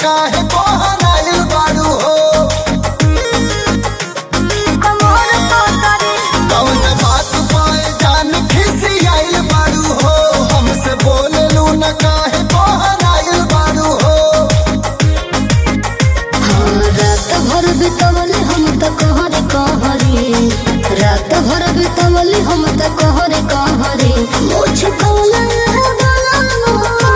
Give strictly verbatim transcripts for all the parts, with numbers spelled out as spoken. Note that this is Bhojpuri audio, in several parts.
काहे बहनाइल बारू हो। कौन बात पाए जान खिसियाइल बारू हो, हमसे बोलेलू न काहे बहनाइल बारू हो। रात भर बितवली हम त कहरे कहरी, रात भर बितवली हम त कहरे कहरी। मुझ कौला है बलम,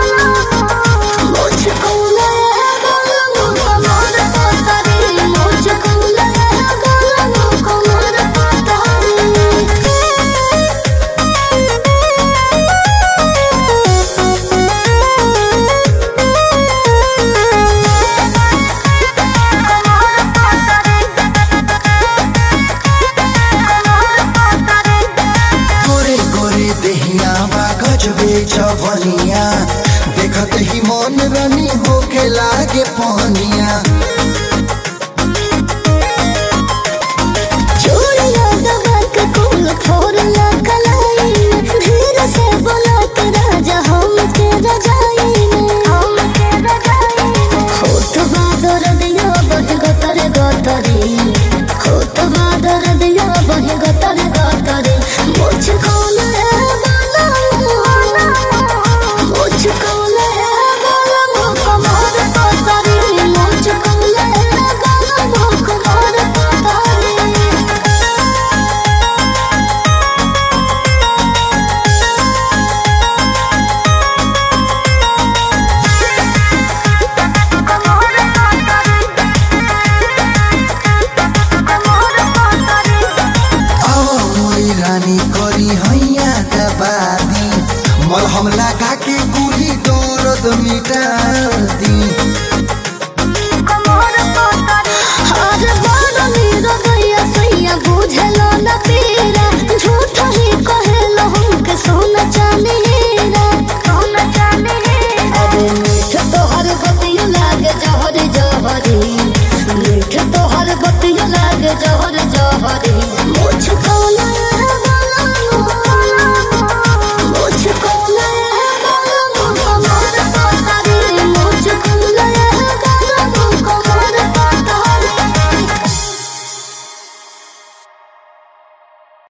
मुझ कौला है बलम कमर पतरी, मुझ कौला है बलम कमर गजबे चवनिया देखत ही मन रानी होके लागे पानी।